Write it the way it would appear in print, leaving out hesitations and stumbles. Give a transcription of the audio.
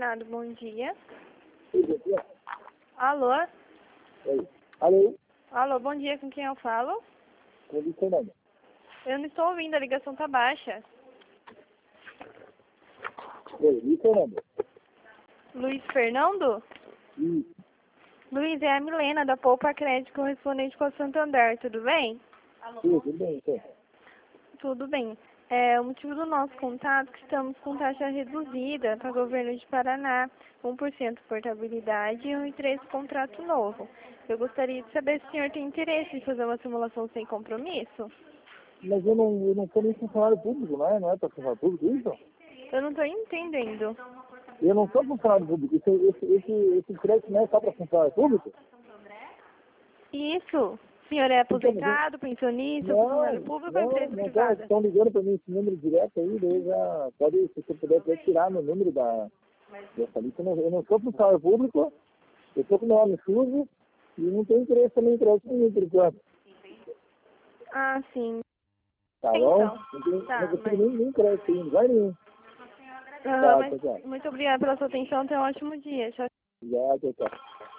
Combinado, bom dia. Oi. Alô? Alô? Alô, bom dia, com quem eu falo? Com o Fernando. Eu não estou ouvindo, a ligação tá baixa. Oi, Fernando. Luiz Fernando? Isso. Luiz, é a Milena, da Poupa Crédito, correspondente com a Santander, tudo bem? Tudo bem, sim. Tudo bem. O motivo do nosso contato é que estamos com taxa reduzida para o governo de Paraná, 1% portabilidade e 1,3% contrato novo. Eu gostaria de saber se o senhor tem interesse em fazer uma simulação sem compromisso. Mas eu não sou nem funcionário público, não é? Não é para funcionário público isso? Eu não estou entendendo. Eu não sou funcionário público. Esse crédito não é só para funcionário público? Isso. O senhor é aposentado, pensionista, funcionário público ou empresa Não, privada? estão ligando para mim esse número direto aí, daí já pode, se você puder até tirar meu número dessa lista. Eu não sou funcionário público, eu estou com meu nome sujo e não tenho interesse também em crédito nenhum, por enquanto. Ah, sim. Tá Então, bom? Não consigo nem crédito aí, em lugar nenhum. Aham, Tá, mas tchau. muito obrigada pela sua atenção, tenha um ótimo dia. Tchau. Já, tchau.